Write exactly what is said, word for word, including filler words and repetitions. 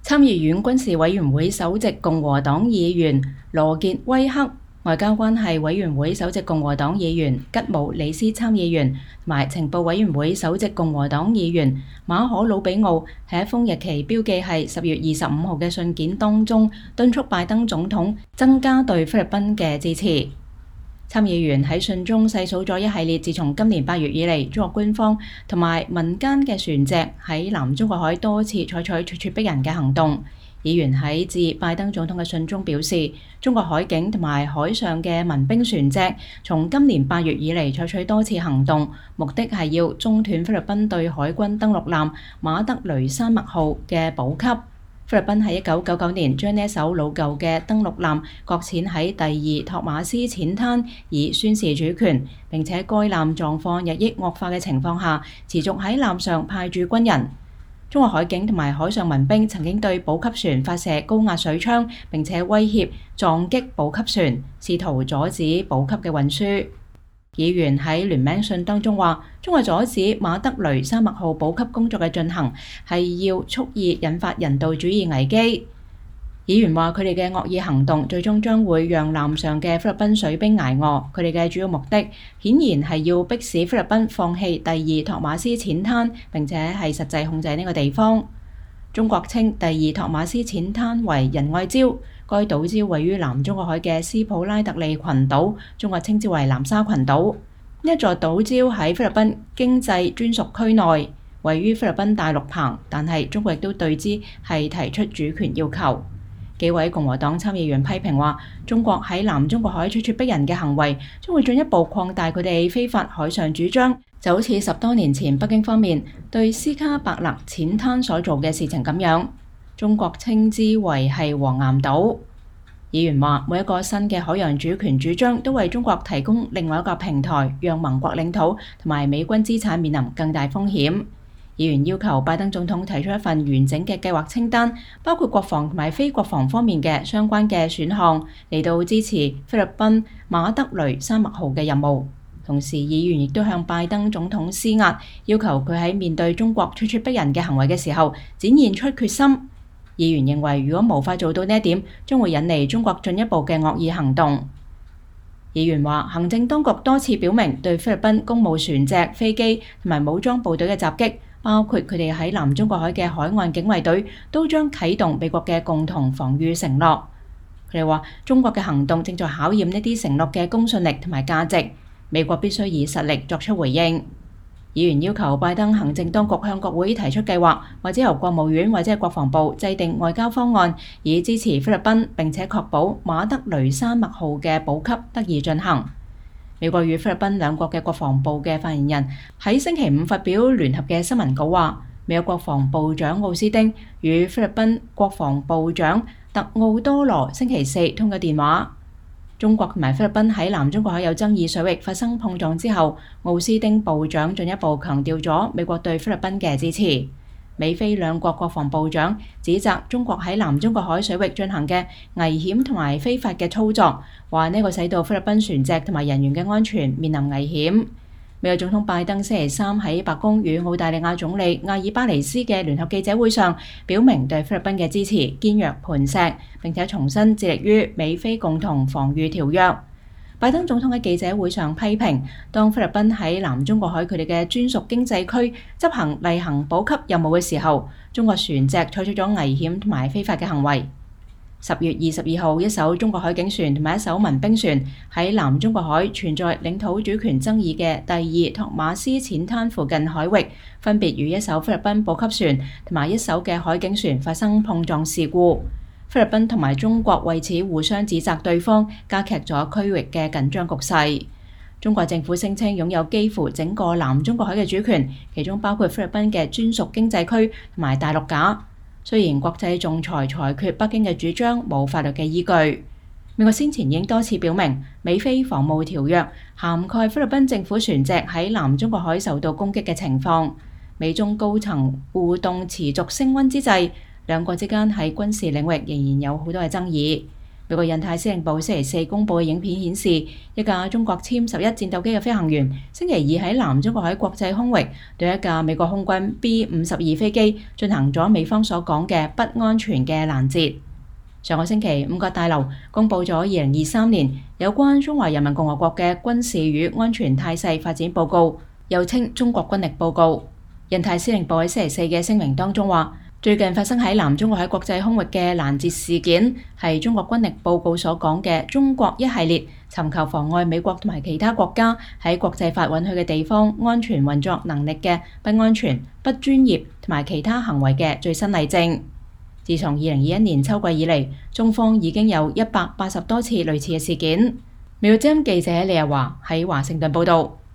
參議院軍事委員會首席共和黨議員羅傑威克、外交關係委員會首席共和黨議員吉姆里斯參議員同埋情報委員會首席共和黨議員馬可魯比奧喺一封日期標記係十月二十五號嘅信件當中，敦促拜登總統增加對菲律賓嘅支持。參議員喺信中細數咗一系列自從今年八月以嚟，中國官方同埋民間嘅船隻喺南中國海多次採取咄咄逼人嘅行動。議員喺致拜登總統嘅信中表示，中國海警同埋海上嘅民兵船隻從今年八月以嚟採取多次行動，目的係要中斷菲律賓對海軍登陸艦馬德雷山脈號嘅補給。菲律賓喺一九九九年將呢一艘老舊嘅登陸艦擱淺喺第二托馬斯淺灘，以宣示主權。並且該艦狀況日益惡化嘅情況下，持續喺艦上派駐軍人。中國海警同埋海上民兵曾經對補給船發射高壓水槍，並且威脅撞擊補給船，試圖阻止補給嘅運輸。議員喺聯名信當中話，中國阻止馬德雷山脈號補給工作嘅進行係要蓄意引發人道主義危機。議員話，佢哋嘅惡意行動最終將會讓艦上嘅菲律賓水兵捱餓。佢哋嘅主要目的顯然係要迫使菲律賓放棄第二托馬斯淺灘，並且係實際控制呢個地方。中國稱第二托馬斯淺灘為仁愛礁，該島礁位於南中國海嘅斯普拉特利群島，中國稱之為南沙群島。呢一座島礁喺菲律賓經濟專屬區內，位於菲律賓大陸棚，但係中國亦都對之係提出主權要求。幾位共和黨參議員批評話，中國喺南中國海咄咄逼人嘅行為將會進一步擴大佢哋非法海上主張，就好似十多年前北京方面對斯卡伯勒淺灘所做嘅事情咁樣。中國稱之為係黃岩島。議員話，每一個新嘅海洋主權主張都為中國提供另外一個平台，讓盟國領土同埋美軍資產面臨更大風險。議員要求拜登總統提出一份完整嘅計劃清單，包括國防同埋非國防方面嘅相關嘅選項，嚟到支持菲律賓馬德雷山脈號嘅任務。同時，議員亦都向拜登總統施壓，要求佢喺面對中國咄咄逼人嘅行為嘅時候，展現出決心。議員認為，如果無法做到呢一點，將會引嚟中國進一步嘅惡意行動。議員話，行政當局多次表明對菲律賓公務船隻、飛機同埋武裝部隊嘅襲擊，包括佢哋喺南中國海嘅海岸警衛隊，都將啟動美國嘅共同防禦承諾。佢哋話，中國嘅行動正在考驗呢啲承諾嘅公信力同埋價值，美國必須以實力作出回應。議員要求拜登行政當局向國會提出計劃，或者由國務院或者係國防部制定外交方案，以支持菲律賓，並且確保馬德雷山脈號嘅補給得以進行。美國與菲律賓兩國嘅國防部嘅發言人喺星期五發表聯合嘅新聞稿話，美國國防部長奧斯汀與菲律賓國防部長特奧多羅星期四通過電話。中國同埋菲律賓喺南中國海有爭議水域發生碰撞之後，奧斯汀部長進一步強調咗美國對菲律賓嘅支持。美菲兩國國防部長指責中國喺南中國海水域進行嘅危險同埋非法嘅操作，話呢個使到菲律賓船隻同埋人員嘅安全面臨危險。美國總統拜登星期三喺白宮與澳大利亞總理阿爾巴尼斯嘅聯合記者會上，表明對菲律賓嘅支持堅若磐石，並且重申致力於美菲共同防禦條約。拜登總統喺記者會上批評，當菲律賓喺南中國海佢哋嘅專屬經濟區執行例行補給任務嘅時候，中國船隻採取咗危險同埋非法嘅行為。十月二十二號，一艘中國海警船同埋一艘民兵船喺南中國海存在領土主權爭議嘅第二托馬斯淺灘附近海域，分別與一艘菲律賓補給船同埋一艘嘅海警船發生碰撞事故。菲律賓同埋中國為此互相指責對方，加劇咗區域嘅緊張局勢。中國政府聲稱擁有幾乎整個南中國海嘅主權，其中包括菲律賓嘅專屬經濟區同埋大陸架。雖然國際仲裁裁決北京嘅主張冇法律嘅依據，美國先前已經多次表明，美菲防務條約涵蓋菲律賓政府船隻喺南中國海受到攻擊嘅情況。美中高層互動持續升溫之際，兩國之間喺軍事領域仍然有好多嘅爭議。 美國印太司令部星期四公佈嘅影片顯示，一架中國殲十一戰鬥機嘅飛行員星期二喺南中國海國際空域對一架美國空軍 B 五十二飛機進行咗美方所講嘅不安全嘅攔截。上個星期，五角大樓公佈咗二零二三年有關中華人民共和國嘅軍事與安全態勢發展報告，又稱中國軍力報告。印太司令部喺星期四嘅聲明當中話，最近發生喺南中國海國際空域嘅攔截事件，係中國軍力報告所講嘅中國一系列尋求妨礙美國同埋其他國家喺國際法允許嘅地方安全運作能力嘅不安全、不專業同埋其他行為嘅最新例證。自從二零二一年秋季以嚟，中方已經有一百八十多次類似嘅事件。美國之音記者李日華喺華盛頓報道。